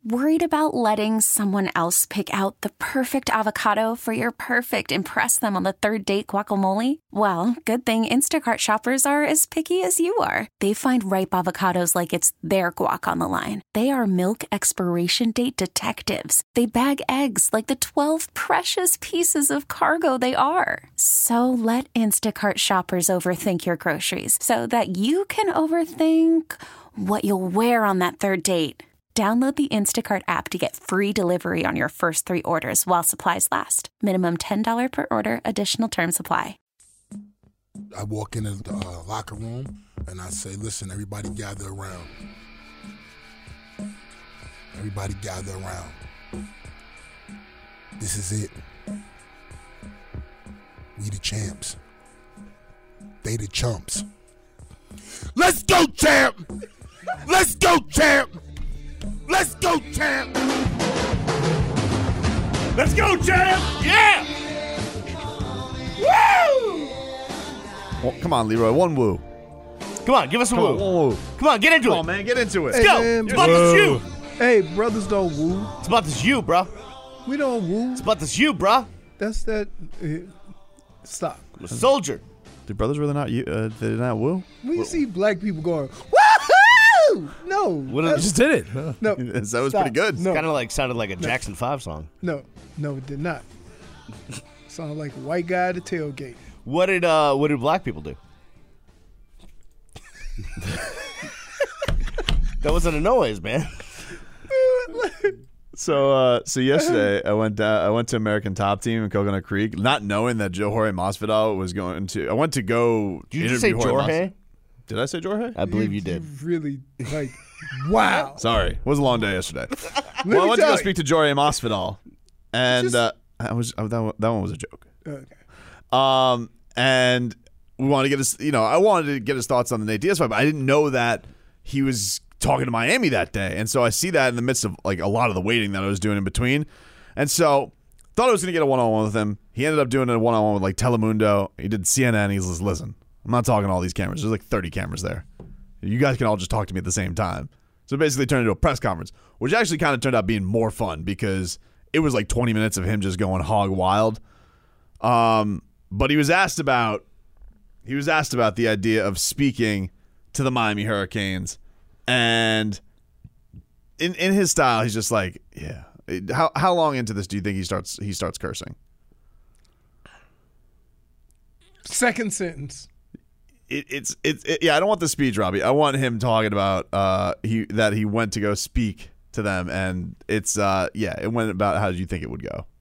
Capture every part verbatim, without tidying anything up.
Worried about letting someone else pick out the perfect avocado for your perfect impress them on the third date guacamole? Well, good thing Instacart shoppers are as picky as you are. They find ripe avocados like it's their guac on the line. They are milk expiration date detectives. They bag eggs like the twelve precious pieces of cargo they are. So let Instacart shoppers overthink your groceries so that you can overthink what you'll wear on that third date. Download the Instacart app to get free delivery on your first three orders while supplies last. Minimum ten dollars per order. Additional terms apply. I walk into the uh, locker room and I say, listen, everybody gather around. Everybody gather around. This is it. We the champs. They the chumps. Let's go, champ! Let's go, champ! Let's go, champ! Let's go, champ! Yeah! Woo! Well, come on, Leroy. One woo. Come on, give us a Come woo. on, one woo. Come on, get into Come it. on, man. Get into it. Let's go. man, It's about this you. Hey, brothers don't woo. It's about this you, bro. We don't woo. It's about this you, bro. That's that. Uh, stop. I'm a soldier. Do brothers really not you? Uh, they not woo? When you see black people going, woohoo! No. What that's- is- Just did it. No. that was Stop. pretty good. No. Kind of like sounded like a Jackson five song. No. No, it did not. Sounded like a white guy at the tailgate. What did uh what did black people do? That wasn't a noise, man. So, uh, so yesterday I went down, I went to American Top Team in Coconut Creek, not knowing that Joe Jorge Masvidal was going to. I went to go. Did you just say interview Jorge? Mas- Did I say Jorge? I believe you did. Really, like, wow. Sorry, it was a long day yesterday. Let well, I me went to tell go you. speak to Jorge Masvidal, and Just- uh, I was oh, that one, that one was a joke. Okay. Um, and we wanted to get his, you know, I wanted to get his thoughts on the Nate Diaz fight, but I didn't know that he was talking to Miami that day. And so I see that in the midst of like a lot of the waiting that I was doing in between. And so thought I was going to get a one-on-one with him. He ended up doing a one-on-one with like Telemundo. He did C N N. He's just, listen, I'm not talking to all these cameras. There's like thirty cameras there. You guys can all just talk to me at the same time. So basically turned into a press conference, which actually kind of turned out being more fun because it was like twenty minutes of him just going hog wild. Um, but he was asked about he was asked about the idea of speaking to the Miami Hurricanes, and in in his style, he's just like, yeah. How how long into this do you think he starts he starts cursing? Second sentence. It, it's it's it, yeah. I don't want the speech, Robbie. I want him talking about uh he that he went to go speak to them, and it's uh yeah. It went about how did you think it would go?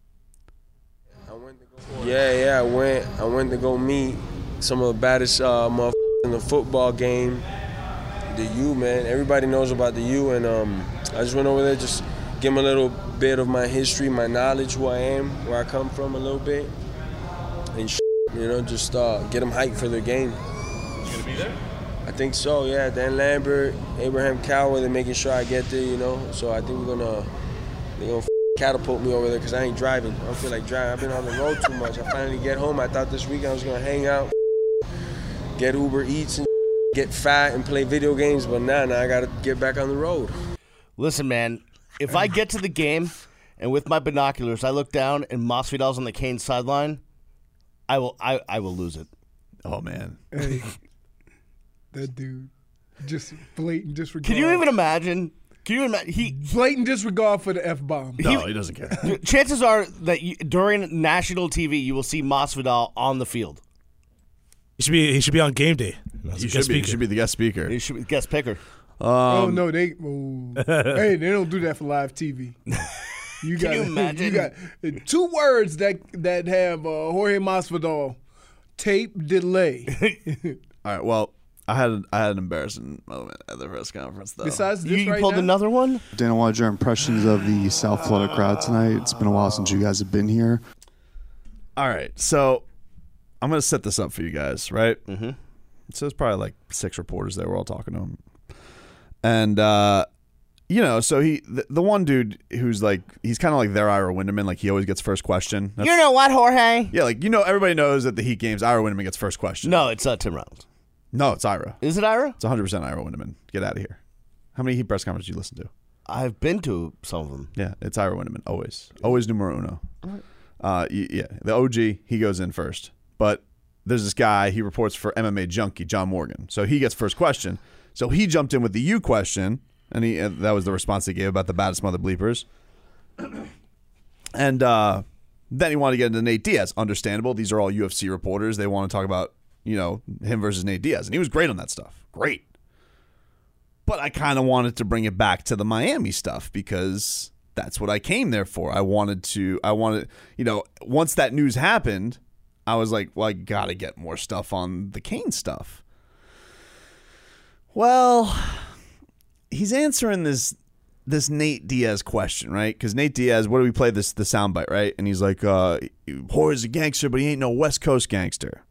Yeah, yeah, I went. I went to go meet some of the baddest uh, motherfuckers in the football game. The U, man. Everybody knows about the U, and um, I just went over there, just give them a little bit of my history, my knowledge, who I am, where I come from, a little bit, and shit, you know, just uh, get them hyped for their game. You gonna be there? I think so. Yeah, Dan Lambert, Abraham Cowher, they're making sure I get there, you know. So I think we're gonna they're gonna catapult me over there because I ain't driving. I don't feel like driving. I've been on the road too much. I finally get home. I thought this week I was gonna hang out, get Uber Eats, and get fat and play video games. But now, now I gotta get back on the road. Listen, man, if I get to the game and with my binoculars I look down and Masvidal's on the Canes sideline, I will I, I will lose it. Oh man. Hey, that dude, just blatant disregard. Can you even imagine? Can you imagine? He blatant disregard for the F bomb. No, he doesn't care. Chances are that you, during national T V, you will see Masvidal on the field. He should be. He should be on game day. He should be, he should be the guest speaker. He should be guest picker. Um, oh no, they. Oh, hey, they don't do that for live T V. You Can got. you imagine? You got two words that that have uh, Jorge Masvidal. Tape delay. All right. Well, I had I had an embarrassing moment at the press conference though. Besides You, this you right pulled now? another one? Dana, what are your impressions of the South Florida crowd tonight? It's been a while since you guys have been here. All right, so I'm gonna set this up for you guys, right? Mm-hmm. So there's probably like six reporters there. We're all talking to him, and uh, you know, so he the, the one dude who's like he's kind of like their Ira Winderman, like he always gets first question. That's, You know what, Jorge? yeah, like you know, everybody knows that the Heat games, Ira Winderman gets first question. No, it's uh, Tim Reynolds. no, it's Ira. Is it Ira? It's one hundred percent Ira Winderman. Get out of here. How many Heat press conferences did you listen to? I've been to some of them. Yeah, it's Ira Winderman. Always. Always numero uno. Uh, y- yeah, the O G, he goes in first. But there's this guy, he reports for M M A Junkie, John Morgan. So he gets first question. So he jumped in with the you question, and he uh, that was the response he gave about the baddest mother bleepers. And uh, then he wanted to get into Nate Diaz. Understandable. These are all U F C reporters. They want to talk about, you know, him versus Nate Diaz. And he was great on that stuff. Great. But I kind of wanted to bring it back to the Miami stuff because that's what I came there for. I wanted to, I wanted, you know, once that news happened, I was like, well, I got to get more stuff on the Kane stuff. Well, he's answering this this Nate Diaz question, right? Because Nate Diaz, what do we play this the soundbite, right? And he's like, uh, Jorge's a gangster, but he ain't no West Coast gangster.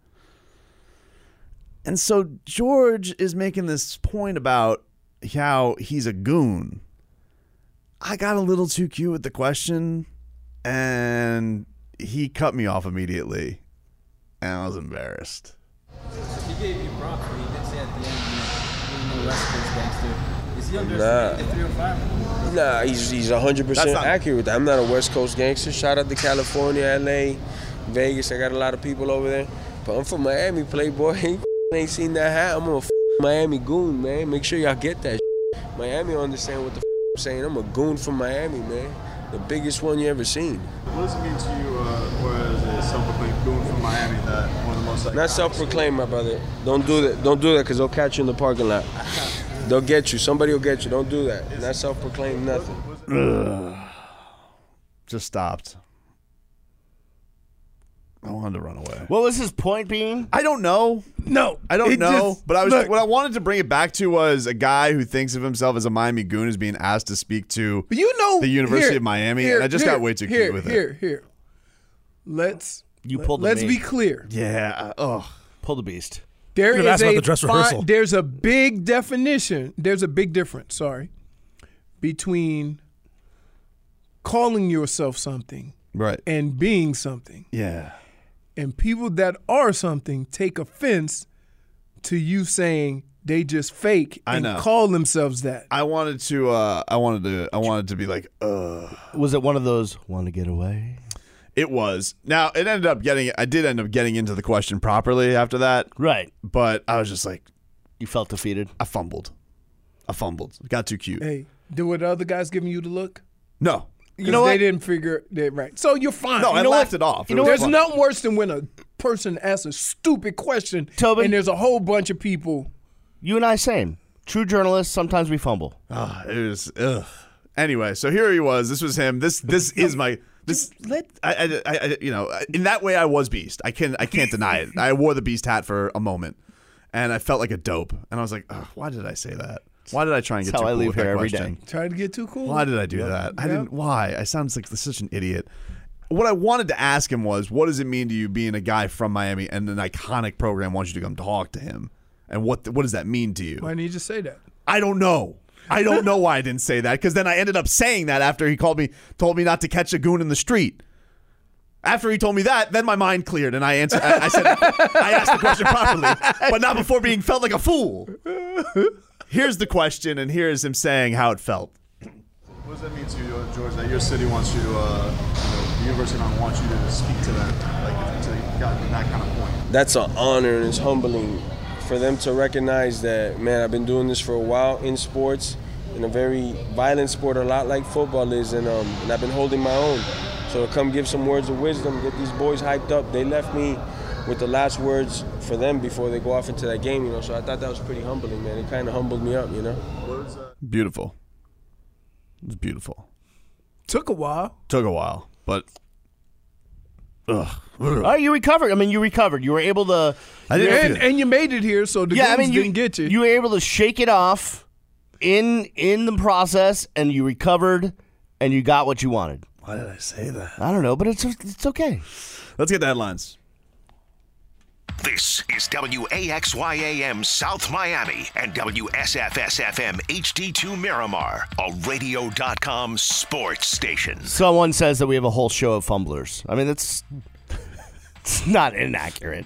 And so George is making this point about how he's a goon. I got a little too cute with the question, and he cut me off immediately, and I was embarrassed. He gave you props, but he did say at the end, you know, he's no West Coast gangster. Is he Nah. underestimated three oh five? Nah, he's he's one hundred percent That's not- accurate with that. I'm not a West Coast gangster. Shout out to California, L A, Vegas. I got a lot of people over there. But I'm from Miami, playboy. Ain't seen that hat. I'm a Miami goon, man. Make sure y'all get that. Miami understand what the I'm saying. I'm a goon from Miami, man. The biggest one you ever seen. What does it mean to you, uh, whereas a self-proclaimed goon from Miami, that one of the most... Not self-proclaimed, my brother. Don't do that. Don't do that, because they'll catch you in the parking lot. They'll get you. Somebody will get you. Don't do that. Not self-proclaimed nothing. Ugh. Just stopped. I wanted to run away. What was his point being? I don't know. No, I don't it know. just- but I was look, what I wanted to bring it back to was a guy who thinks of himself as a Miami goon is being asked to speak to But you know, the University here, of Miami, here, and I just here, got way too here, cute with it. Here, here, Let's You let- pulled the Let's me. be clear. Yeah. Oh. Pull the beast. There Could've is asked about a the dress fine- rehearsal. there's a big definition. There's a big difference. Sorry, between calling yourself something Right. and being something. Yeah. And people that are something take offense to you saying they just fake I and know. call themselves that. I wanted to. Uh, I wanted to. I wanted to be like, ugh. Was it one of those want to get away? It was. Now it ended up getting. I did end up getting into the question properly after that, Right. but I was just like, You felt defeated. I fumbled. I fumbled. Got too cute. Hey, did what the other guys giving you the look? No. You know they what? didn't figure that right. So you're fine. No, you I know laughed what? it off. You It know, was there's fun. nothing worse than when a person asks a stupid question, Tobin. and there's a whole bunch of people. You and I same. True journalists, sometimes we fumble. Ah, it was. Ugh. Anyway, so here he was. This was him. This. This is my. This. Let I, I, I. You know. In that way, I was Beast. I can. I can't deny it. I wore the Beast hat for a moment, and I felt like a dope. And I was like, Ugh, why did I say that? Why did I try and get That's too how I cool leave with here that every question? day. try to get too cool. Why did I do that? I Yep. didn't. Why? I sound like such an idiot. What I wanted to ask him was, what does it mean to you being a guy from Miami and an iconic program wants you to come talk to him? And what what does that mean to you? Why didn't you just say that? I don't know. I don't know why I didn't say that, because then I ended up saying that after he called me, told me not to catch a goon in the street. After he told me that, then my mind cleared and I answered. I, I said, I asked the question properly, but not before being felt like a fool. Here's the question, and here's him saying how it felt. What does that mean to you, uh, George, that your city wants you to, uh, you know, the University of Miami wants you to speak to them, like, until you got to that kind of point? That's an honor and it's humbling for them to recognize that, man, I've been doing this for a while in sports, in a very violent sport, a lot like football is, and um, and I've been holding my own. So to come give some words of wisdom, get these boys hyped up. They left me with the last words for them before they go off into that game, you know. So I thought that was pretty humbling, man. It kind of humbled me up, you know. Beautiful. It was beautiful. Took a while. Took a while, but ugh. All right, you recovered. I mean, you recovered. You were able to. I didn't And, feel- and you made it here, so the yeah, I goons mean, you didn't get you. You were able to shake it off in in the process, and you recovered, and you got what you wanted. Why did I say that? I don't know, but it's it's okay. Let's get the headlines. This is W A X Y A M South Miami and W S F S F M H D two Miramar, a radio dot com sports station. Someone says that we have a whole show of fumblers. I mean, that's it's not inaccurate.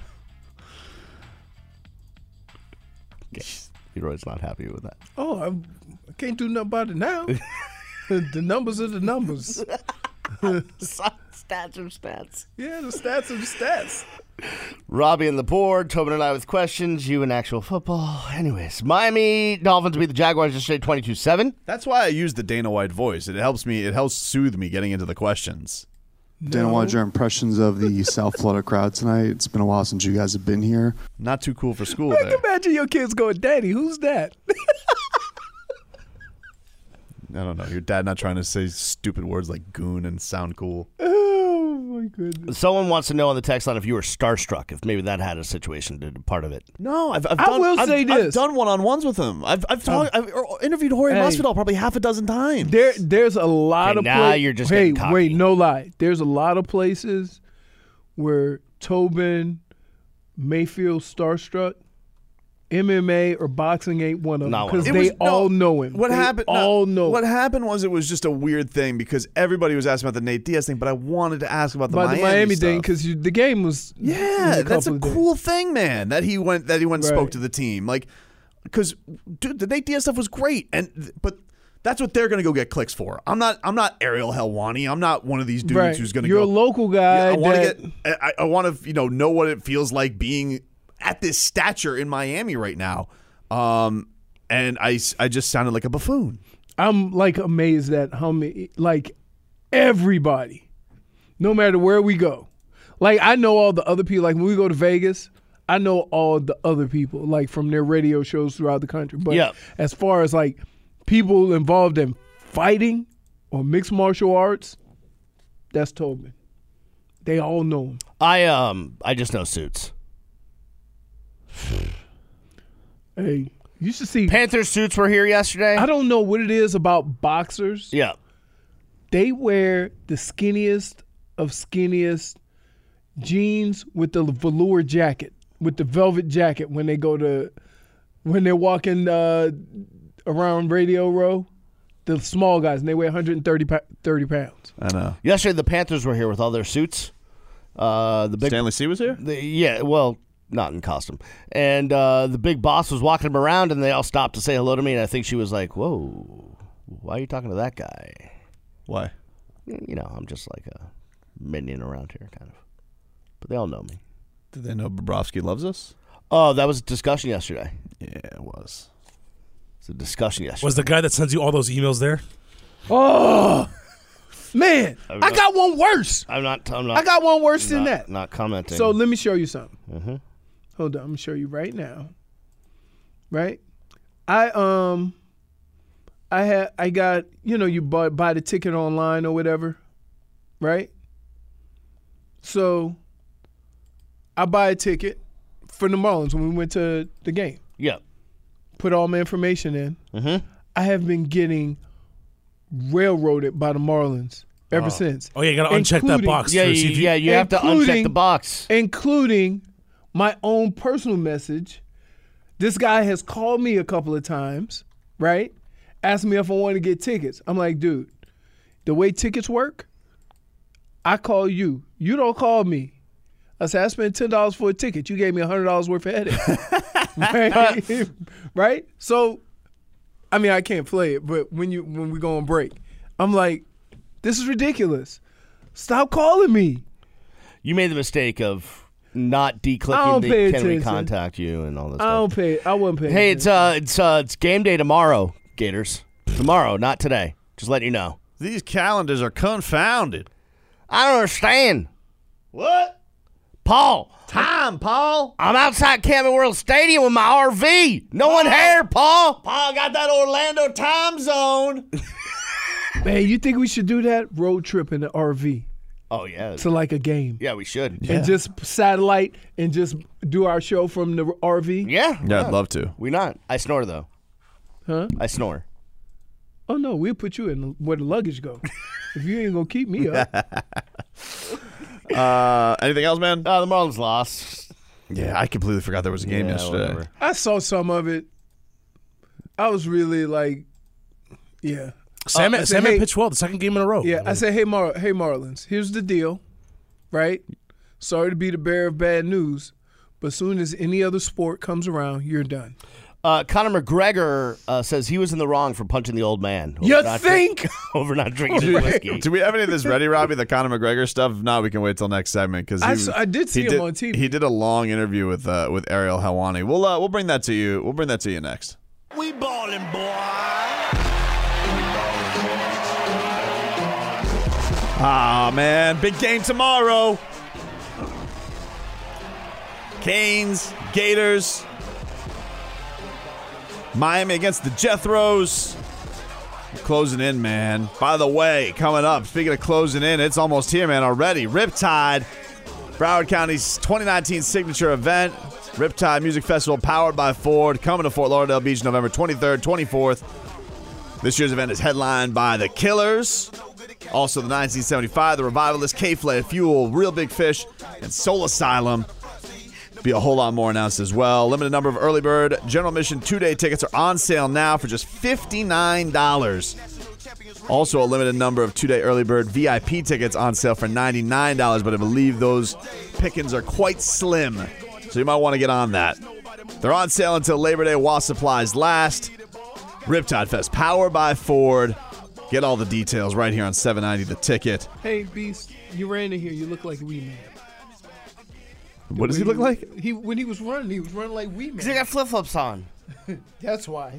Okay. Leroy's not happy with that. oh, I'm, I can't do nothing about it now. The numbers are the numbers. Stats are stats. Yeah, the stats are the stats. Robbie on the board, Tobin and I with questions, you in actual football. Anyways, Miami Dolphins beat the Jaguars yesterday twenty-two seven. That's why I use the Dana White voice. It helps me. It helps soothe me getting into the questions. Dana, what are your impressions of the South Florida crowd tonight? It's been a while since you guys have been here. Not too cool for school I there. can imagine your kids going, Daddy, who's that? I don't know. Your dad not trying to say stupid words like goon and sound cool. Oh, my goodness. Someone wants to know on the text line if you were starstruck, if maybe that had a situation to part of it. No, I've, I've I done, will I've, say I've this. done one-on-ones with him. I've I've, talked, I've interviewed Jorge Hey. Masvidal probably half a dozen times. There, there's a lot Okay, of now pla- you're just Hey, getting cocky. wait, no lie. There's a lot of places where Tobin, Mayfield starstruck. M M A or boxing ain't one of them Not one of because them. they It was- all no, know him. What They happened? no, All know What him. happened was it was just a weird thing because everybody was asking about the Nate Diaz thing, but I wanted to ask about the about Miami, the Miami stuff. thing because the game was Yeah, was a that's a couple of days. cool thing, man. That he went, that he went and Right. spoke to the team, like, because dude, the Nate Diaz stuff was great, and but that's what they're gonna go get clicks for. I'm not, I'm not Ariel Helwani. I'm not one of these dudes Right. who's gonna You're go. a local guy. Yeah, I want to that- get, I, I want to, you know, know what it feels like being at this stature in Miami right now. Um, and I, I just sounded like a buffoon. I'm like amazed at how many, like everybody, no matter where we go. Like I know all the other people. Like when we go to Vegas, I know all the other people, like from their radio shows throughout the country. But Yeah. as far as like people involved in fighting or mixed martial arts, that's Tobin. They all know him. I um I just know Suits. Hey, you should see. Panthers Suits were here yesterday. I don't know what it is about boxers. Yeah. They wear the skinniest of skinniest jeans with the velour jacket, with the velvet jacket when they go to, when they're walking uh, around Radio Row. The small guys, and they weigh one hundred thirty, thirty pounds. I know. Yesterday the Panthers were here with all their suits. Uh, the big Stanley C was here? The, yeah, well, not in costume. And uh, the big boss was walking them around, and they all stopped to say hello to me. And I think she was like, "Whoa, why are you talking to that guy?" Why? You know, I'm just like a minion around here, kind of. But they all know me. Did they know Bobrovsky loves us? Oh, that was a discussion yesterday. Yeah, it was. It's a discussion yesterday. Was the guy that sends you all those emails there? Oh, man. I'm I not- got one worse. I'm not. I'm not. I got one worse than not, that. Not commenting. So let me show you something. Mm-hmm. Hold on, I'm gonna show you right now. Right, I um, I had I got you know you buy buy the ticket online or whatever, right? So I buy a ticket for the Marlins when we went to the game. Yeah. Put all my information in. Mm-hmm. I have been getting railroaded by the Marlins ever Oh. since. Oh, yeah, you got to uncheck that Including- box. Yeah, to you, see if you- yeah. You have to uncheck including- the box. including my own personal message. This guy has called me a couple of times, right? Asked me if I want to get tickets. I'm like, dude, the way tickets work, I call you. You don't call me. I said, I spent ten dollars for a ticket. You gave me one hundred dollars worth of headache. right? Right? So, I mean, I can't play it, but when you when we go on break, I'm like, this is ridiculous. Stop calling me. You made the mistake of not I declicking don't the pay can we attention. contact you and all this I stuff. don't pay. I wouldn't pay. Hey, attention. it's uh, it's uh, it's game day tomorrow, Gators. Tomorrow, not today. Just letting you know. These calendars are confounded. I don't understand. What? Paul, Time, Paul. I'm outside Camping World Stadium with my R V. No one here, Paul. Paul got that Orlando time zone. Man, you think we should do that road trip in the R V Oh yeah, to like a game yeah, we should. and just satellite and just do our show from the R V? Yeah, Yeah, I'd love to. We not. I snore though. Huh? I snore. Oh no, we'll put you in where the luggage go. If you ain't gonna keep me up. Uh, anything else, man? Uh, the Marlins lost. Yeah, I completely forgot there was a game Yeah, yesterday. whatever. I saw some of it. I was really like, yeah. Sam, Uh, I said, Sam hey- pitched well the second game in a row. Yeah, I said, hey, Mar- hey, Marlins, here's the deal, right? Sorry to be the bearer of bad news, but as soon as any other sport comes around, you're done. Uh, Conor McGregor uh, says he was in the wrong for punching the old man. You over not think? Drink, over not drinking his whiskey. Do we have any of this ready, Robbie? The Conor McGregor stuff? If not, we can wait till next segment because I s- I did see him on T V. He did a long interview with uh, with Ariel Helwani. We'll uh, we'll bring that to you. We'll bring that to you next. We ballin', boy. Ah, man. Big game tomorrow. Canes, Gators. Miami against the Jethros. Closing in, man. By the way, coming up, speaking of closing in, it's almost here, man, already. Riptide, Broward County's twenty nineteen signature event. Riptide Music Festival powered by Ford. Coming to Fort Lauderdale Beach November twenty-third, twenty-fourth. This year's event is headlined by The Killers. Also, the nineteen seventy-five, The Revivalists, K-Flat, Fuel, Real Big Fish, and Soul Asylum. Be a whole lot more announced as well. Limited number of early bird general admission two-day tickets are on sale now for just fifty-nine dollars. Also, a limited number of two-day early bird V I P tickets on sale for ninety-nine dollars, but I believe those pickings are quite slim, so you might want to get on that. They're on sale until Labor Day while supplies last. Riptide Fest, powered by Ford. Get all the details right here on seven ninety The Ticket. Hey, Beast, you ran in here. You look like Wee Man. What does he look like? He when he was running, he was running like Wee Man. Because he got flip-flops on. That's why.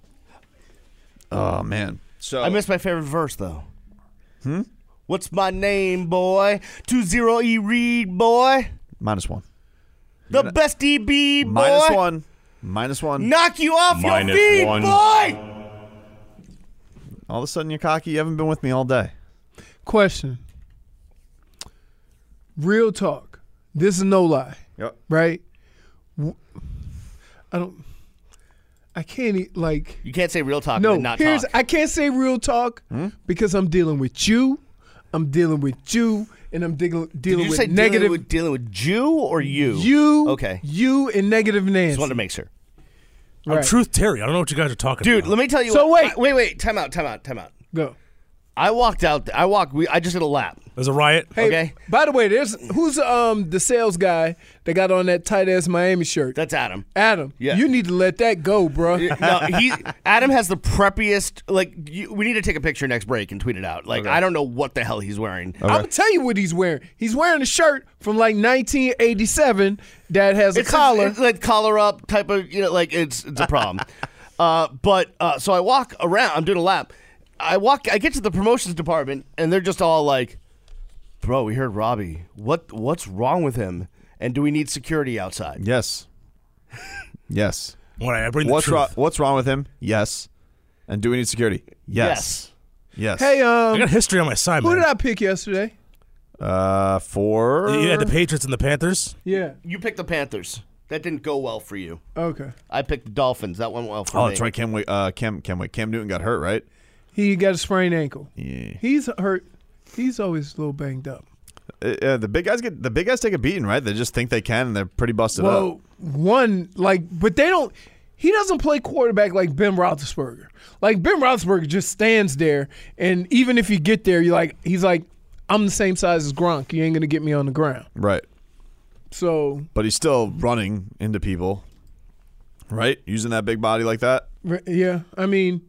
Oh, man. So I missed my favorite verse, though. Hmm? What's my name, boy? two zero E Reed, boy. Minus one. The best D B, boy. Minus one. Minus one. Knock you off Minus your feet, one. boy. All of a sudden, you're cocky. You haven't been with me all day. Question. Real talk. This is no lie. Yep. Right? W- I don't. I can't e- like. You can't say real talk No, and not here's. talk. I can't say real talk because I'm dealing with you. I'm dealing with you, and I'm dealing Did dealing you with say negative. dealing with, dealing with Jew or you? You. Okay. You and negative Nancy. Just wanted to make sure. I'm Right. Truth Terry. I don't know what you guys are talking Dude, about. let me tell you So what. wait. Wait, wait. Time out, time out, time out. Go. I walked out. I walked. We, I just did a lap. There's a riot. Hey, Okay. by the way, there's who's um the sales guy that got on that tight ass Miami shirt. That's Adam. Adam. Yeah. You need to let that go, bro. No, he Adam has the preppiest. Like, you, we need to take a picture next break and tweet it out. Like, I don't know what the hell he's wearing. I'm gonna tell you what he's wearing. He's wearing a shirt from like nineteen eighty-seven that has a It's collar. it's like collar up type of. You know, like it's it's a problem. uh, but uh, so I walk around. I'm doing a lap. I walk. I get to the promotions department, and they're just all like, "Bro, we heard Robbie. What what's wrong with him? And do we need security outside?" Yes. Yes. All right, I bring the What's truth. wrong? What's wrong with him? Yes. And do we need security? Yes. Yes. hey, I um, got history on my side, who man. did I pick yesterday? Uh, for You had the Patriots and the Panthers. Yeah. You picked the Panthers. That didn't go well for you. Okay. I picked the Dolphins. That went well for Oh, me. that's right. Cam, Wa- uh, Cam, Cam, wait, Cam Newton got hurt, right? He got a sprained ankle. Yeah. He's hurt. He's always a little banged up. Uh, uh, the big guys get the big guys take a beating, right? They just think they can, and they're pretty busted up. Well, one like, but they don't. He doesn't play quarterback like Ben Roethlisberger. Like Ben Roethlisberger just stands there, and even if you get there, you're like, he's like, I'm the same size as Gronk. You ain't gonna get me on the ground. Right. So But he's still running into people, right? Using that big body like that. r- yeah, I mean,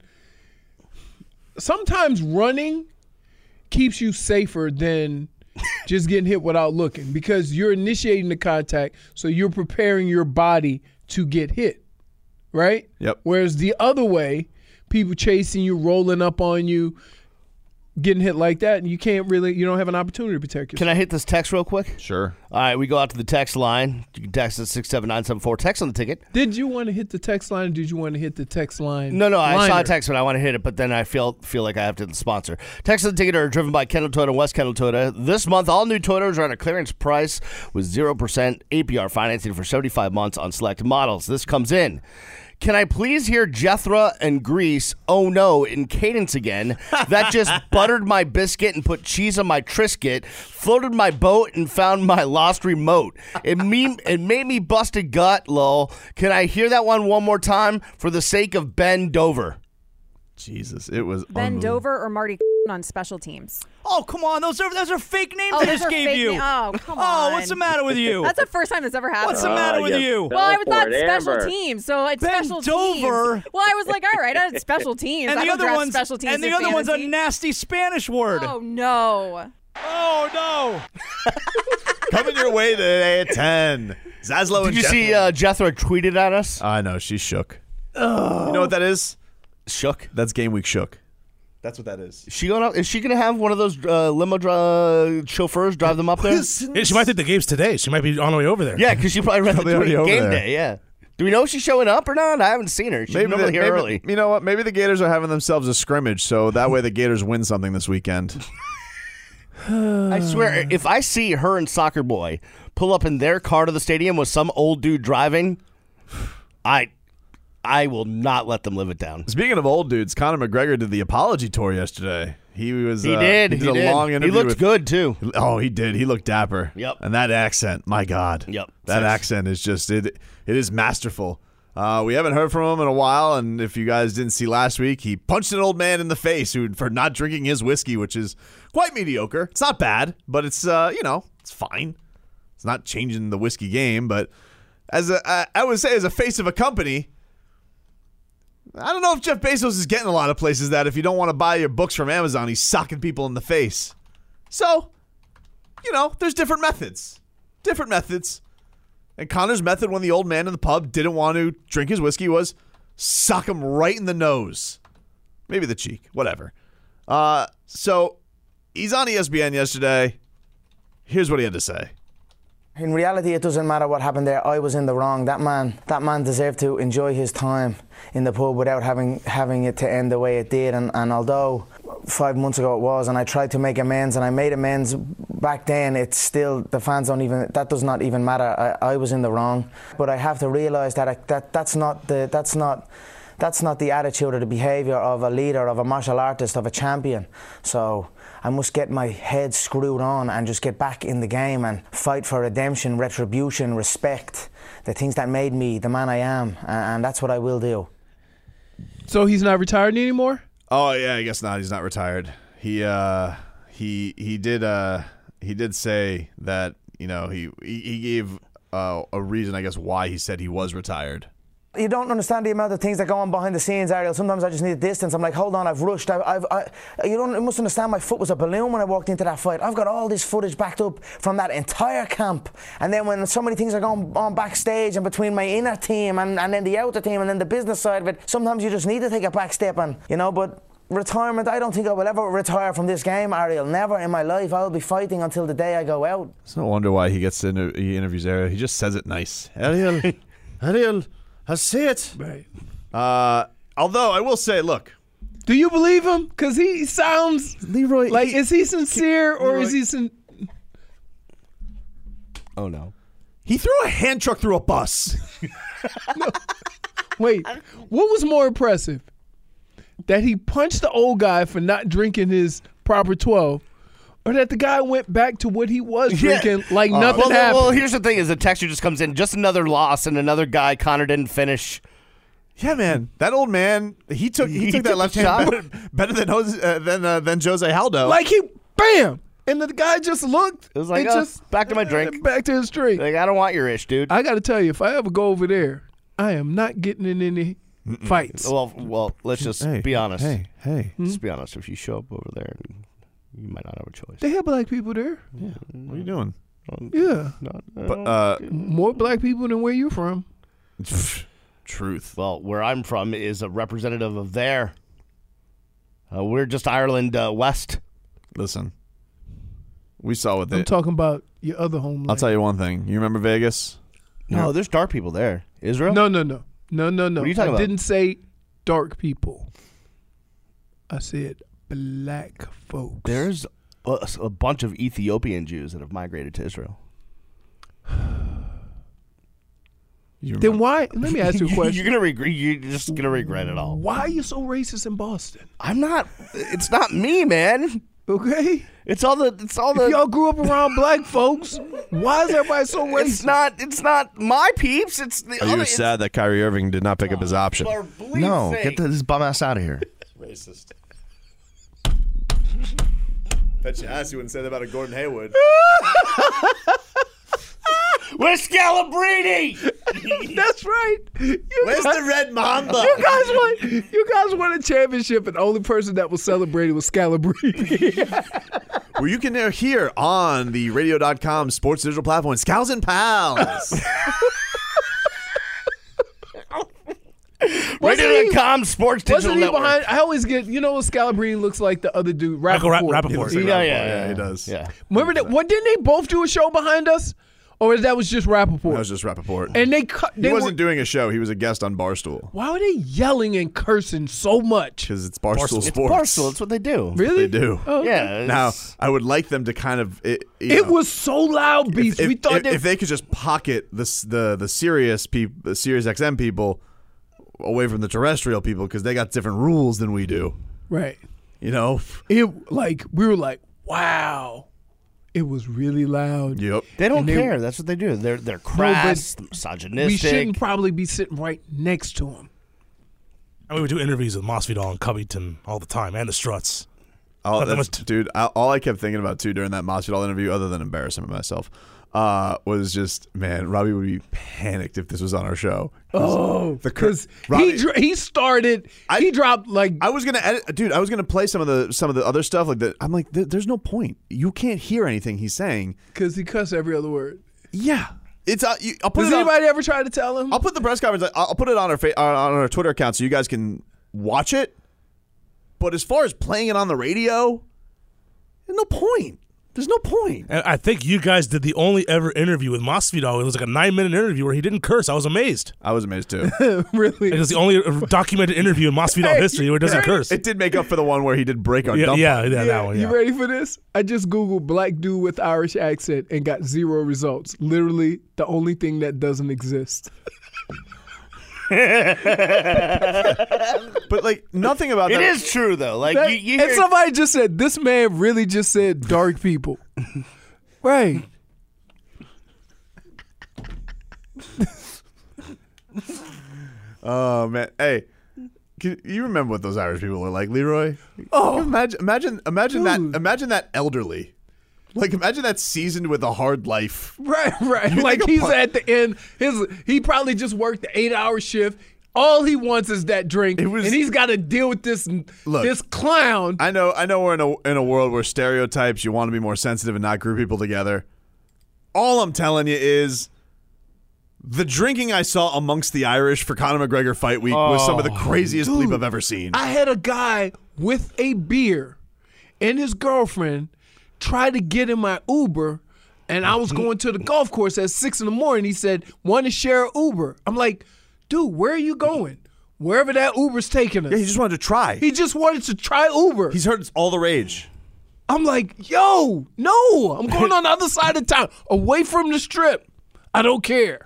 sometimes running keeps you safer than just getting hit without looking because you're initiating the contact, so you're preparing your body to get hit, right? Yep. Whereas the other way, people chasing you, rolling up on you, getting hit like that, and you can't really, you don't have an opportunity to protect yourself. Can I hit this text real quick? Sure. All right, we go out to the text line. You can text us six seven nine seven four. Text on the ticket. Did you want to hit the text line, or did you want to hit the text line? No, no, I saw a liner? text, but I want to hit it, but then I feel feel like I have to sponsor. Text on the ticket are driven by Kendall Toyota and West Kendall Toyota. This month, all new Toyotas are at a clearance price with zero percent A P R financing for seventy-five months on select models. This comes in. Can I please hear Jethro and Grease, oh no, in cadence again? That just buttered my biscuit and put cheese on my Triscuit, floated my boat and found my lost remote. It, me, it made me bust a gut, lol. Can I hear that one one more time for the sake of Ben Dover? Jesus, it was Ben unbelievable. Dover or Marty on special teams. Oh, come on. Those are those are fake names Oh, I those just are gave fake you. na- oh, come Oh, on. what's the matter with you? That's the first time this ever happened. What's the matter Oh, with you you? fell Well, I was for not it, special Amber. teams, so it's Ben special Dover. teams. Well, I was like, all right, I had special teams. And I the don't other draft one's special teams and the in other one's a fantasy. nasty Spanish word. Oh no. Oh no. Coming your way today at ten. Zaslow Did and you see Jethro. uh, Jethro tweeted at us? I know, she's shook. You know what that is? Shook. That's game week shook. That's what that is. Is she going up? Is she going to have one of those uh, limo dri- chauffeurs drive them up there? Yeah, she might think the game's today. She might be on the way over there. Yeah, because she probably read the Probably already tweet. over Game there. day, yeah. Do we know if she's showing up or not? I haven't seen her. She's normally the- here maybe- early. You know what? Maybe the Gators are having themselves a scrimmage, so that way the Gators win something this weekend. I swear, if I see her and Soccer Boy pull up in their car to the stadium with some old dude driving, I I will not let them live it down. Speaking of old dudes, Conor McGregor did the apology tour yesterday. He was. He uh, did. He did he a did. long interview. He looked with, good, too. Oh, he did. He looked dapper. Yep. And that accent, my God. Yep. That Six. accent is just it. It is masterful. Uh, we haven't heard from him in a while, and if you guys didn't see last week, he punched an old man in the face who for not drinking his whiskey, which is quite mediocre. It's not bad, but it's uh, you know, it's fine. It's not changing the whiskey game, but as a, I, I would say, as a face of a company, I don't know if Jeff Bezos is getting a lot of places that if you don't want to buy your books from Amazon, he's socking people in the face. So, you know, there's different methods. Different methods. And Connor's method when the old man in the pub didn't want to drink his whiskey was sock him right in the nose. Maybe the cheek. Whatever. Uh, so, he's on E S P N yesterday. Here's what he had to say. In reality, it doesn't matter what happened there. I was in the wrong. That man, that man deserved to enjoy his time in the pub without having having it to end the way it did. And, and although five months ago it was, and I tried to make amends, and I made amends back then, it's still, the fans don't even, that does not even matter. I, I was in the wrong. But I have to realise that I, that that's not the that's not that's not the attitude or the behaviour of a leader, of a martial artist, of a champion. So I must get my head screwed on and just get back in the game and fight for redemption, retribution, respect, the things that made me the man I am, and that's what I will do. So he's not retired anymore? Oh yeah, I guess not. He's not retired. He uh he he did uh he did say that, you know, he he, he gave uh, a reason, I guess, why he said he was retired. You don't understand the amount of things that go on behind the scenes, Ariel. Sometimes I just need distance. I'm like, hold on, I've rushed. I've, I've, I, you don't, you must understand. My foot was a balloon when I walked into that fight. I've got all this footage backed up from that entire camp. And then when so many things are going on backstage and between my inner team and, and then the outer team and then the business side of it, sometimes you just need to take a back step and, you know, but retirement, I don't think I will ever retire from this game, Ariel. Never in my life. I'll be fighting until the day I go out. It's no wonder why he gets to inter- he interviews Ariel. He just says it nice. Ariel, Ariel. I see it. Right. Uh, although I will say, look. Do you believe him? Because he sounds Leroy. like, he, is he sincere or Leroy. is he sin? Oh no. He threw a hand truck through a bus. No. Wait, what was more impressive? That he punched the old guy for not drinking his proper twelve, or that the guy went back to what he was drinking Yeah. like Uh, nothing well, happened? Well, here's the thing: is the texture just comes in, just another loss, and another guy Connor didn't finish. Yeah, man, that old man. He took he, He took that took left the hand shot. better, better than Jose, uh, than uh, than Jose Aldo. Like he, bam, and the guy just looked. It was like, and oh, just back to my drink. back to his drink. Like, I don't want your ish, dude. I got to tell you, if I ever go over there, I am not getting in any Mm-mm. fights. Well, well, let's just hey, be honest. Hey, hey, let's be honest. If you show up over there, you might not have a choice. They have black people there. Yeah. What are you doing? Yeah, But uh, more black people than where you from. Truth. Well, where I'm from is a representative of there. Uh, we're just Ireland uh, West. Listen, we saw what they. I'm talking about your other homeland. I'll tell you one thing. You remember Vegas? No, there's dark people there. Israel? No, no, no, no, no, no. What are you talking I about? didn't say dark people. I said black folks. There's a, a bunch of Ethiopian Jews that have migrated to Israel. Then why? Let me ask you a question. You're gonna regret. You're just gonna regret it all. Why are you so racist in Boston? I'm not. It's not me, man. Okay. It's all the. It's all the. If y'all grew up around black folks, why is everybody so racist? It's not. It's not my peeps. It's the Are other. you sad that Kyrie Irving did not pick up his option? For bleed's No, sake. get this bum ass out of here. racist. Bet you ass you wouldn't say that about a Gordon Hayward. Where's Scalabrini? That's right. You Where's guys, the red mamba? You guys won. You guys won a championship, and the only person that was celebrating was Scalabrini. Where you can hear on the radio dot com sports digital platform, Scals and Pals. radio dot com sports digital Wasn't he network. behind? I always get, you know what Scalabrini looks like the other dude, Michael Ra- Rappaport. Rappaport. Like Yeah, Rappaport. yeah, yeah, he does. Yeah. Remember that? What didn't they both do a show behind us, or that was just Rappaport? That was just Rappaport. and they cut. he They wasn't were, doing a show. He was a guest on Barstool. Why were they yelling and cursing so much? Because it's Barstool It's Sports. Barstool. That's what they do. Really? They do. Oh, okay. Yeah. Now, it's- I would like them to kind of. It, you It know, was so loud, Beast. if, we thought if, that if they could just pocket the the the Sirius people, the Sirius X M people, away from the terrestrial people, because they got different rules than we do. right. You know. It like we were like, wow, it was really loud. Yep. They don't And they- care. That's what they do. They're they're crass, misogynistic. We shouldn't probably be sitting right next to him. I mean, we do interviews with Masvidal and Covington all the time, and the Struts. Oh, But that that's, was- dude, I, all I kept thinking about too during that Masvidal interview, other than embarrassing myself, uh, was just, man, Robbie would be panicked if this was on our show. Oh, the cur- because Robbie- he dr- he started. he dropped like I was gonna edit, dude. I was gonna play some of the some of the other stuff like that. I'm like, there, there's no point. You can't hear anything he's saying. because he cussed every other word. Yeah, it's. Uh, you, I'll put Does it on- anybody ever try to tell him? I'll put the press conference. I'll I'll put it on our fa- on on our Twitter account so you guys can watch it. But as far as playing it on the radio, there's no point. There's no point. And I think you guys did the only ever interview with Masvidal. It was like a nine-minute interview where he didn't curse. I was amazed. I was amazed too. Really? It was the only documented interview in Masvidal history where he doesn't curse. It did make up for the one where he did break our Yeah, dump. yeah, yeah, that one. You Yeah. ready for this? I just Googled black dude with Irish accent and got zero results. Literally the only thing that doesn't exist. But like nothing about It that. is true though. Like That- you, you and hear, somebody just said, this man really just said dark people. Right. Oh man, hey, can, you remember what those Irish people are like, Leroy? Oh, imagine, imagine, imagine that, Dude. imagine that elderly. Like imagine that seasoned with a hard life. Right, right. You Like think a he's pu- at the end. His he probably just worked the eight hour shift. All he wants is that drink, It was- and he's got to deal with this Look, this clown. I know, I know, we're in a in a world where stereotypes. You want to be more sensitive and not group people together. All I'm telling you is, the drinking I saw amongst the Irish for Conor McGregor fight week was some of the craziest dude. bleep I've ever seen. I had a guy with a beer and his girlfriend try to get in my Uber, and I was going to the golf course at six in the morning. He said, want to share an Uber? I'm like, dude, where are you going? Wherever that Uber's taking us. Yeah, he just wanted to try. He just wanted to try Uber. He's heard all the rage. I'm like, yo, no, I'm going on the other side of town, away from the strip. I don't care.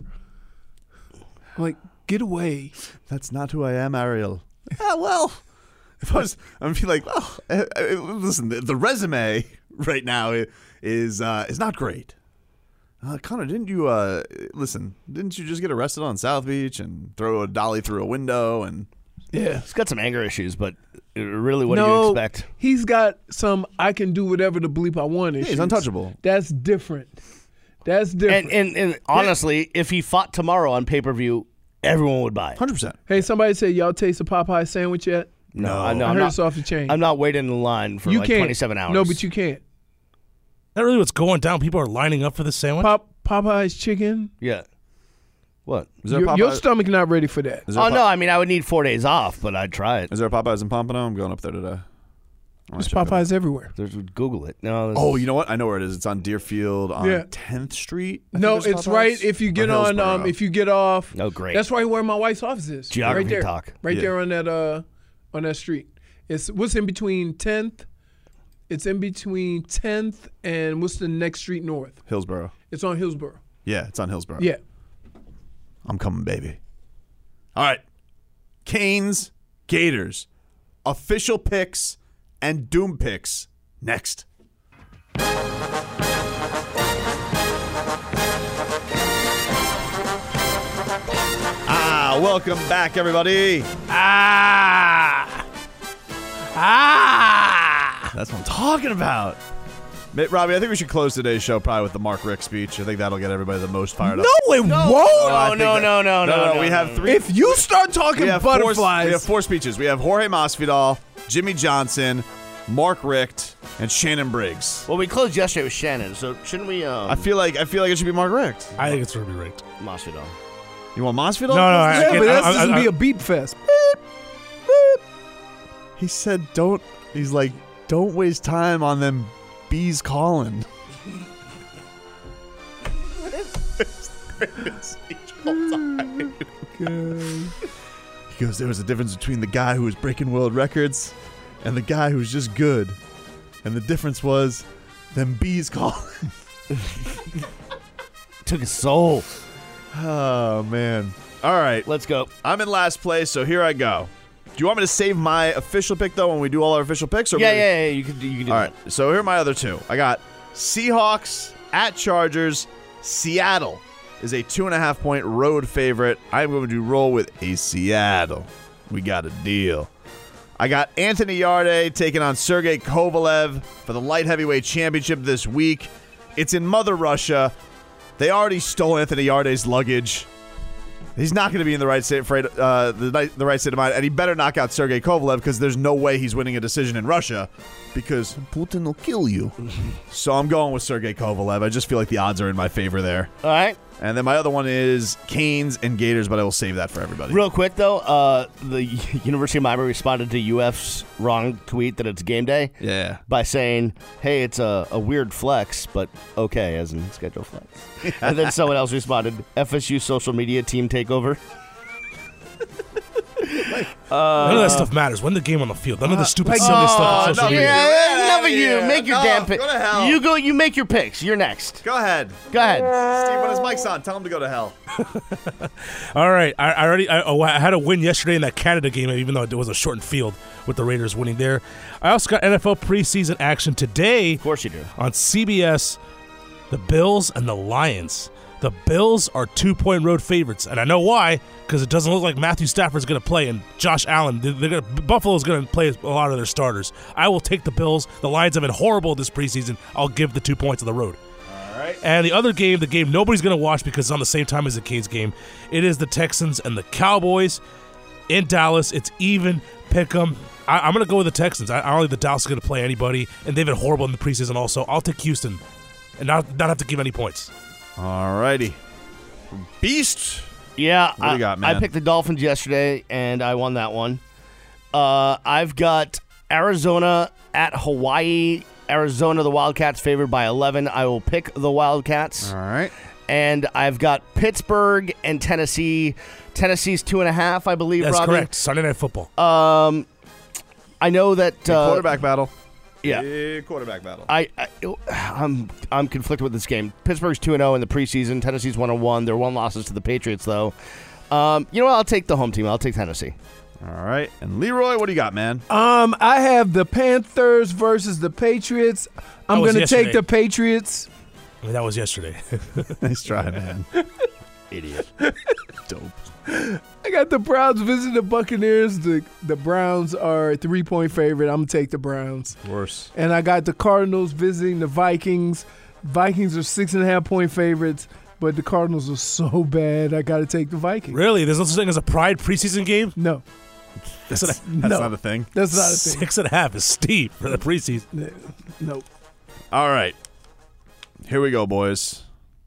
I'm like, get away. That's not who I am, Ariel. Ah, well, if I was, I'm feel like, well, uh, uh, listen, the, the resume right now i- is uh, is not great. Uh, Connor, didn't you uh, listen? Didn't you just get arrested on South Beach and throw a dolly through a window? And Yeah. he's got some anger issues, but uh, really, what no, do you expect? He's got some I can do whatever the bleep I want issues. he's untouchable. That's different. That's different. And, and and honestly, if he fought tomorrow on pay per view, everyone would buy it. Hundred percent. Hey, somebody said y'all taste a Popeye sandwich yet? No, I, no, I I'm heard not, it's off the chain. I'm not waiting in line for you like can't. twenty-seven hours. No, but you can't. That really what's going down? People are lining up for this sandwich? Pop Popeye's chicken. Yeah. What? Is there a Your, Popeye- your stomach not ready for that. Is there Oh a no, Pop- I mean I would need four days off, but I'd try it. Is there a Popeyes in Pompano? I'm going up there today. I wanna There's check it out. Popeyes everywhere. There's, Google it. No. this Oh, is- you know what? I know where it is. It's on Deerfield on Yeah. tenth Street. I think No, there's it's Popeyes. right if you get Or on. Hillsborough. Um, if you get off. Oh, great. That's right where my wife's office is. Geography right there. talk. Right Yeah. there on that uh on that street. It's what's in between tenth. It's in between tenth and what's the next street north? Hillsborough. It's on Hillsborough. Yeah, it's on Hillsborough. Yeah. I'm coming, baby. All right. Canes, Gators. Official picks and Doom picks next. Ah, welcome back, everybody. Ah! Ah! That's what I'm talking about. Ma- Robbie, I think we should close today's show probably with the Mark Richt speech. I think that'll get everybody the most fired up. No, it No. won't. Oh, I No, think no, that- no, no, no, no, We no, have no. three. If you start talking we have butterflies, Four, we have four speeches. We have Jorge Masvidal, Jimmy Johnson, Mark Richt, and Shannon Briggs. Well, we closed yesterday with Shannon, so shouldn't we? Um, I feel like I feel like it should be Mark Richt. I think it's going to be rigged. Masvidal. You want Masvidal? No, no, I, yeah, I, but I, that's I, just I, be a beep fest. He said, "Don't." He's like, "Don't waste time on them bees calling." He goes, there was a difference between the guy who was breaking world records and the guy who was just good. And the difference was them bees calling. Took his soul. Oh, man. All right. Let's go. I'm in last place, so here I go. Do you want me to save my official pick, though, when we do all our official picks? Or Yeah, we- yeah, yeah. You can do. You can do All that. right. So here are my other two. I got Seahawks at Chargers. Seattle is a two and a half point road favorite. I'm going to roll with a Seattle. We got a deal. I got Anthony Yarde taking on Sergey Kovalev for the light heavyweight championship this week. It's in Mother Russia. They already stole Anthony Yarde's luggage. He's not going to be in the right state, afraid, uh, the, the right state of mind, and he better knock out Sergey Kovalev because there's no way he's winning a decision in Russia because Putin will kill you. So I'm going with Sergey Kovalev. I just feel like the odds are in my favor there. All right. And then my other one is Canes and Gators, but I will save that for everybody. Real quick, though, uh, the University of Miami responded to U F's wrong tweet that it's game day. Yeah. By saying, hey, it's a, a weird flex, but okay, as in schedule flex. And then someone else responded, F S U social media team takeover. uh, None of that stuff matters. Win the game on the field. None of the stupid, like- silly Oh, stuff on social no, media. yeah, enough of you. here. Make your No, damn pick. go to hell. You go. You make your picks. You're next. Go ahead. Go ahead. Steve, when his mic's on, tell him to go to hell. All right, I, I already I, oh, I had a win yesterday in that Canada game, even though it was a shortened field with the Raiders winning there. I also got N F L preseason action today. Of course you do. On C B S, the Bills and the Lions. The Bills are two-point road favorites, and I know why, because it doesn't look like Matthew Stafford's going to play, and Josh Allen, they're, they're gonna, Buffalo's going to play a lot of their starters. I will take the Bills. The Lions have been horrible this preseason. I'll give the two points on the road. All right. And the other game, the game nobody's going to watch because it's on the same time as the Canes game, it is the Texans and the Cowboys in Dallas. It's even. Pick 'em. I, I'm going to go with the Texans. I, I don't think the Dallas is going to play anybody, and they've been horrible in the preseason also. I'll take Houston and not, not have to give any points. All righty. Beast. Yeah, What do I, you got, man? I picked the Dolphins yesterday, and I won that one. Uh, I've got Arizona at Hawaii. Arizona, the Wildcats favored by eleven. I will pick the Wildcats. All right. And I've got Pittsburgh and Tennessee. Tennessee's two and a half, I believe. That's Robbie. correct. Sunday Night Football. Um, I know that Big uh, quarterback battle. Yeah. Big quarterback battle. I, I I'm I'm conflicted with this game. Pittsburgh's two and zero in the preseason. Tennessee's one and one. They're one losses to the Patriots though. Um, you know what? I'll take the home team. I'll take Tennessee. All right. And Leroy, what do you got, man? Um, I have the Panthers versus the Patriots. I'm That was going to take yesterday. the Patriots. I mean, that was yesterday. Nice try, man. Idiot. Dope. I got the Browns visiting the Buccaneers. The the Browns are a three point favorite. I'm gonna take the Browns. Worse. And I got the Cardinals visiting the Vikings. Vikings are six and a half point favorites, but the Cardinals are so bad. I got to take the Vikings. Really? There's no such thing as a Pride preseason game? No, That's, That's no. not a thing. that's not a thing. Six and a half is steep for the preseason. No. All right. Here we go, boys.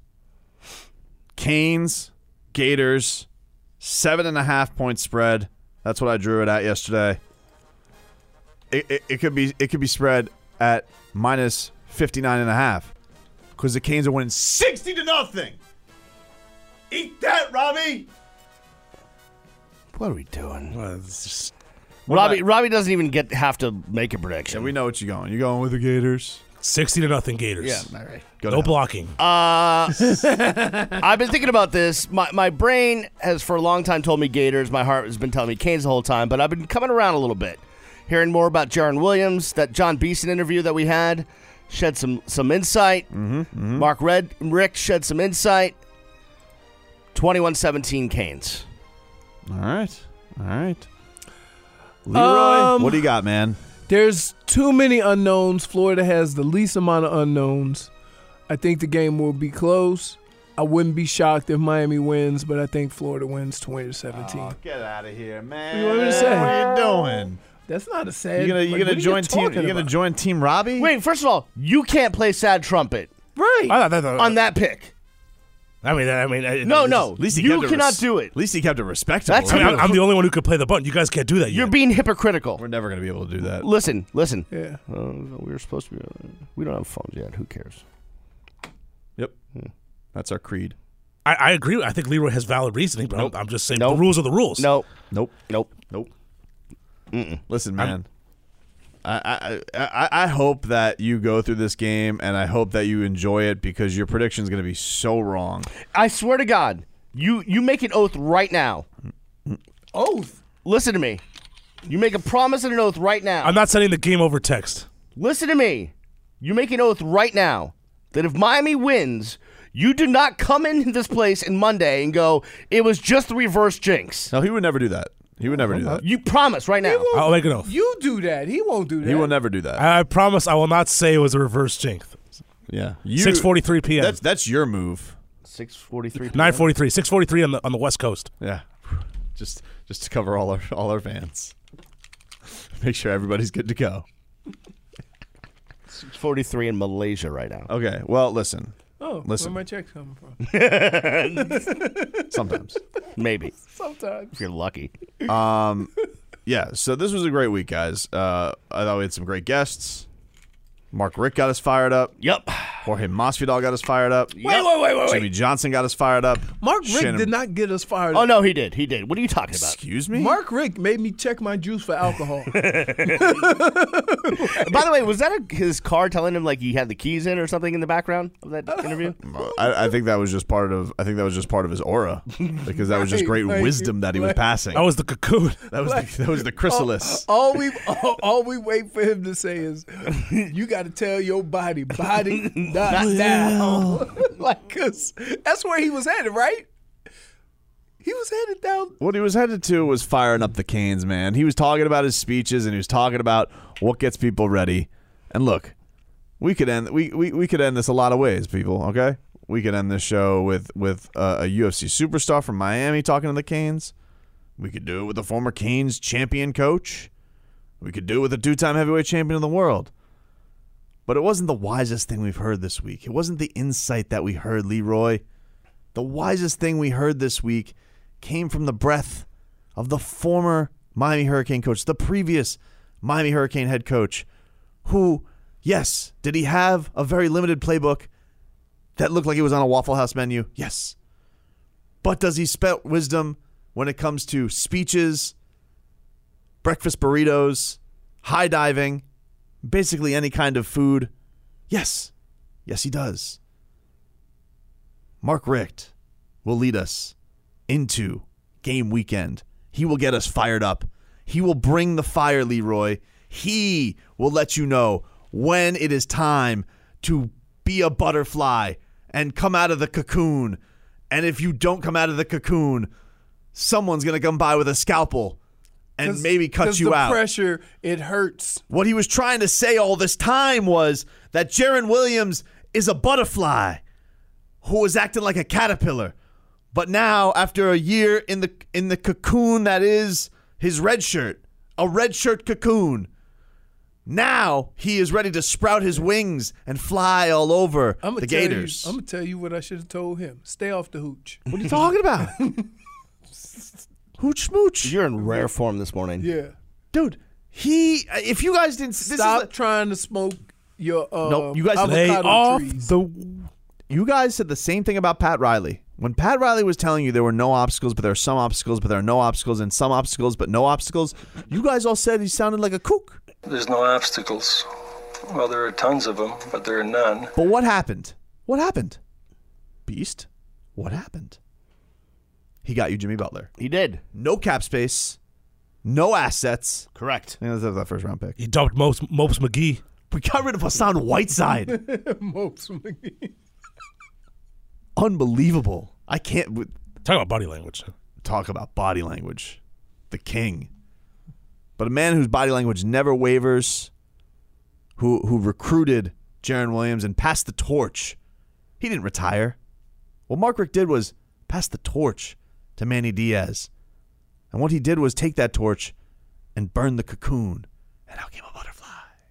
Canes, Gators, seven and a half point spread. That's what I drew it at yesterday. It, it, it could be it could be spread at minus fifty-nine and a half because the Canes are winning sixty to nothing. Eat that, Robbie. What are we doing? Well, it's just- Robbie Robbie doesn't even get have to make a prediction. Yeah, we know what you're going. You're going with the Gators. sixty to nothing Gators. Yeah, all right. Go to No hell. blocking. Uh, I've been thinking about this. My my brain has for a long time told me Gators. My heart has been telling me Canes the whole time. But I've been coming around a little bit, hearing more about Jaron Williams. That John Beeson interview that we had shed some some insight. Mm-hmm, mm-hmm. Mark Red Rick shed some insight. twenty-one seventeen Canes. All right. All right. Leroy, Um, what do you got, man? There's too many unknowns. Florida has the least amount of unknowns. I think the game will be close. I wouldn't be shocked if Miami wins, but I think Florida wins twenty to seventeen. Oh, get out of here, man. What do you want me to say? What are you doing? That's not a sad. You gonna you like, gonna what are join team? talking You gonna about? join Team Robbie? Wait, first of all, you can't play sad trumpet right I thought that, that, on that pick. I mean, I mean, I- No, it's- no, At least he you kept it cannot res- do it. At least he kept it respectable. That's I mean, I'm, hypocritical. I'm the only one who could play the button. You guys can't do that You're yet. being hypocritical. We're never gonna be able to do that. Listen, listen. Yeah. Uh, we were supposed to be. Uh, we don't have phones yet. Who cares? Yep, that's our creed. I, I agree. I think Leroy has valid reasoning, but Nope. I'm, I'm just saying Nope. the rules are the rules. No, Nope, nope. nope. Mm-mm. Listen, man. I, I I I hope that you go through this game, and I hope that you enjoy it because your prediction is going to be so wrong. I swear to God, you you make an oath right now. Oath. Listen to me. You make a promise and an oath right now. I'm not sending the game over text. Listen to me. You make an oath right now that if Miami wins, you do not come into this place in Monday and go, it was just the reverse jinx. No, he would never do that. He would never do that. You promise right now. I'll make an oath. You do that. He won't do that. He will never do that. I, I promise I will not say it was a reverse jinx. Yeah, you, six forty-three p.m. That's that's your move. six forty-three nine forty-three. six forty-three on the on the West Coast. Yeah, just just to cover all our all our fans. Make sure everybody's good to go. six forty-three in Malaysia right now. Okay. Well, listen. Oh, Listen. where my checks coming from? Sometimes. Maybe. Sometimes. If you're lucky. Um, yeah. So this was a great week, guys. Uh, I thought we had some great guests. Mark Rick got us fired up. Yep. Jorge Masvidal got us fired up. Wait, wait, wait, wait, wait. Jimmy Johnson got us fired up. Mark Rick Shannon- did not get us fired. Oh, no, he did. He did. What are you talking about? Excuse me? Mark Rick made me check my juice for alcohol. By the way, was that a, his car telling him like he had the keys in or something in the background of that interview? I, I think that was just part of. I think that was just part of his aura, because that was just great Right, right, wisdom that he was right. passing. That was the cocoon. That was the, that was the chrysalis. all, all we all, all we wait for him to say is, "You got to tell your body, body, not down." Like, cause that's where he was headed, right? He was headed down. What he was headed to was firing up the Canes, man. He was talking about his speeches and he was talking about what gets people ready. And look, we could end we, we, we could end this a lot of ways, people. Okay, we could end this show with with uh, a U F C superstar from Miami talking to the Canes. We could do it with a former Canes champion coach. We could do it with a two-time heavyweight champion of the world. But it wasn't the wisest thing we've heard this week. It wasn't the insight that we heard, Leroy. The wisest thing we heard this week came from the breath of the former Miami Hurricane coach, the previous Miami Hurricane head coach, who, yes, did he have a very limited playbook that looked like it was on a Waffle House menu? Yes. But does he spout wisdom when it comes to speeches, breakfast burritos, high diving, basically any kind of food? Yes. Yes, he does. Mark Richt will lead us into game weekend. He will get us fired up. He will bring the fire, Leroy. He will let you know when it is time to be a butterfly and come out of the cocoon. And if you don't come out of the cocoon, someone's going to come by with a scalpel and maybe cut you the out. Pressure, it hurts. What he was trying to say all this time was that Jaron Williams is a butterfly who was acting like a caterpillar. But now, after a year in the in the cocoon that is his red shirt, a red shirt cocoon, now he is ready to sprout his wings and fly all over the Gators. I'm going to tell you what I should have told him. Stay off the hooch. What are you talking about? Hooch smooch. You're in rare form this morning. Yeah. Dude, he, if you guys didn't, this Stop is the, trying to smoke your uh, no, you guys avocado lay off trees. the. You guys said the same thing about Pat Riley. When Pat Riley was telling you there were no obstacles, but there are some obstacles, but there are no obstacles, and some obstacles, but no obstacles, you guys all said he sounded like a kook. There's no obstacles. Well, there are tons of them, but there are none. But what happened? What happened? Beast, what happened? He got you Jimmy Butler. He did. No cap space, no assets. Correct. Yeah, that was that first round pick. He dumped Mopes, Mopes McGee. We got rid of Hassan Whiteside. Mopes McGee. Unbelievable. I can't w- Talk about body language. talk about body language. The king. but a man whose body language never wavers, who who recruited Jarren Williams and passed the torch. He didn't retire. What Mark Richt did was pass the torch to Manny Diaz. And what he did was take that torch and burn the cocoon, and out came a butterfly.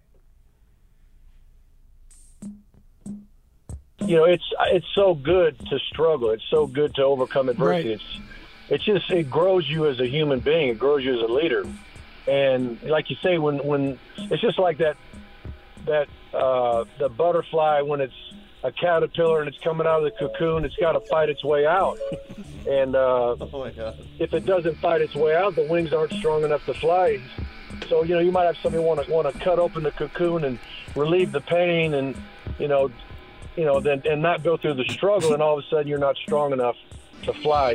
You know, it's it's so good to struggle. It's so good to overcome adversity. Right. It's it's just it grows you as a human being. It grows you as a leader. And like you say, when when it's just like that that uh, the butterfly when it's a caterpillar and it's coming out of the cocoon, it's got to fight its way out. And uh, oh my God. if it doesn't fight its way out, the wings aren't strong enough to fly. So you know, you might have somebody want to want to cut open the cocoon and relieve the pain, and you know. You know, then and not go through the struggle, and all of a sudden you're not strong enough to fly.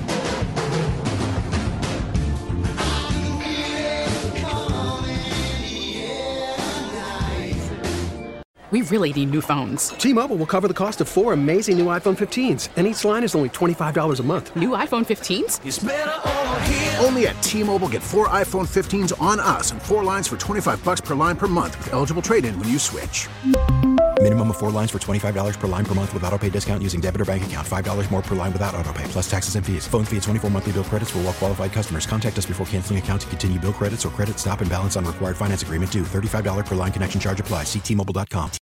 We really need new phones. T-Mobile will cover the cost of four amazing new iPhone fifteens, and each line is only twenty-five dollars a month. New iPhone fifteens? It's better over here. Only at T-Mobile, get four iPhone fifteens on us and four lines for twenty-five dollars per line per month with eligible trade-in when you switch. Minimum of four lines for twenty-five dollars per line per month with autopay discount using debit or bank account. five dollars more per line without autopay, plus taxes and fees. Phone fee at twenty-four monthly bill credits for well-qualified customers. Contact us before canceling account to continue bill credits or credit stop and balance on required finance agreement due. thirty-five dollars per line connection charge applies. See T Mobile dot com.